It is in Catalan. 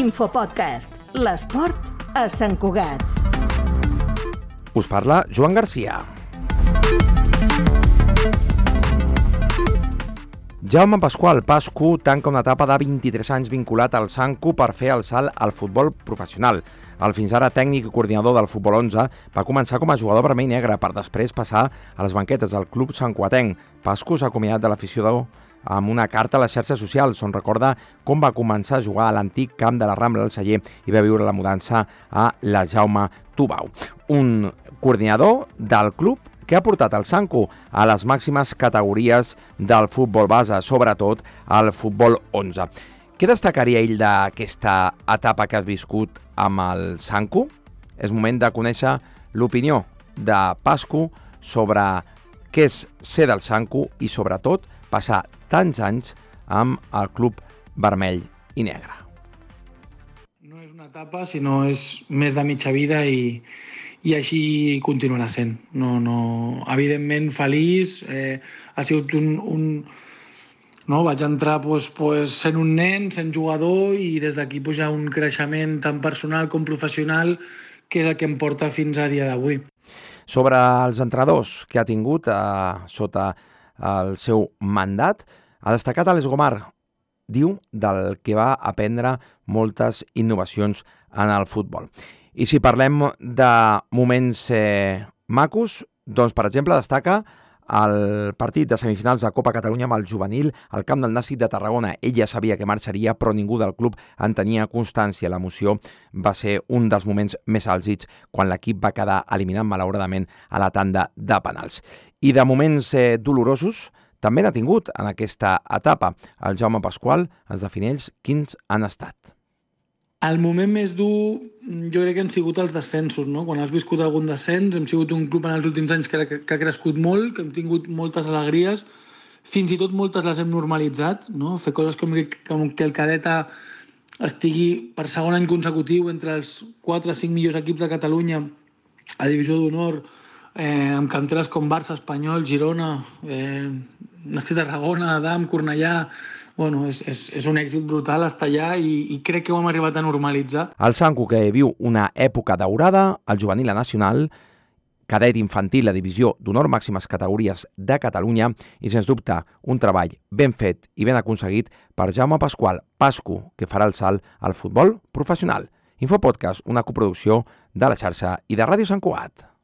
Infopodcast, l'esport a Sant Cugat. Us parla Joan Garcia. Jaume Pasqual Pascu tanca una etapa de 23 anys vinculat al Sanku per fer el salt al futbol professional. El fins ara tècnic i coordinador del Futbol 11 va començar com a jugador vermell i negre per després passar a les banquetes del club santcugatenc. Pascu s'ha acomiadat de l'afició amb una carta a les xarxes socials on recorda com va començar a jugar a l'antic camp de la Rambla del Celler i va viure la mudança a la Jaume Tubau. Un coordinador del club que ha portat el Sanku a les màximes categories del futbol base, sobretot al futbol 11. Què destacaria ell d'aquesta etapa que has viscut amb el Sanku? És moment de conèixer l'opinió de Pascu sobre què és ser del Sanku i, sobretot, passar tants anys amb el club vermell i negre. No és una etapa, sinó és més de mitja vida i així continuarà sent. No, evidentment, feliç. Ha sigut no, vaig entrar sent un nen, sent jugador, i des d'aquí hi ha un creixement tant personal com professional que és el que em porta fins a dia d'avui. Sobre els entrenadors que ha tingut sota el seu mandat, ha destacat Alex Gomar. Diu del que va aprendre moltes innovacions en el futbol. I si parlem de moments macos, doncs, per exemple, destaca el partit de semifinals de Copa Catalunya amb el juvenil al camp del Nàstic de Tarragona. Ell ja sabia que marxaria, però ningú del club en tenia constància. L'emoció va ser un dels moments més àlgids quan l'equip va quedar eliminat malauradament a la tanda de penals. I de moments dolorosos també n'ha tingut en aquesta etapa. El Jaume Pasqual ens defineix quins han estat. El moment més dur jo crec que han sigut els descensos, no? Quan has viscut algun descens, hem sigut un club en els últims anys que ha crescut molt, que hem tingut moltes alegries, fins i tot moltes les hem normalitzat, no? Fer coses com que el Cadeta estigui per segon any consecutiu entre els 4 o 5 millors equips de Catalunya a Divisió d'Honor, amb canteres com Barça, Espanyol, Girona, Nàstic de Tarragona, Adam, Cornellà. Bueno, és un èxit brutal estar allà i crec que ho hem arribat a normalitzar. El Sanku, que viu una època daurada, el juvenil a nacional, cadet infantil a divisió d'honor, màximes categories de Catalunya i, sens dubte, un treball ben fet i ben aconseguit per Jaume Pasqual Pascu, que farà el salt al futbol professional. Infopodcast, una coproducció de la xarxa i de Ràdio Sant Cugat.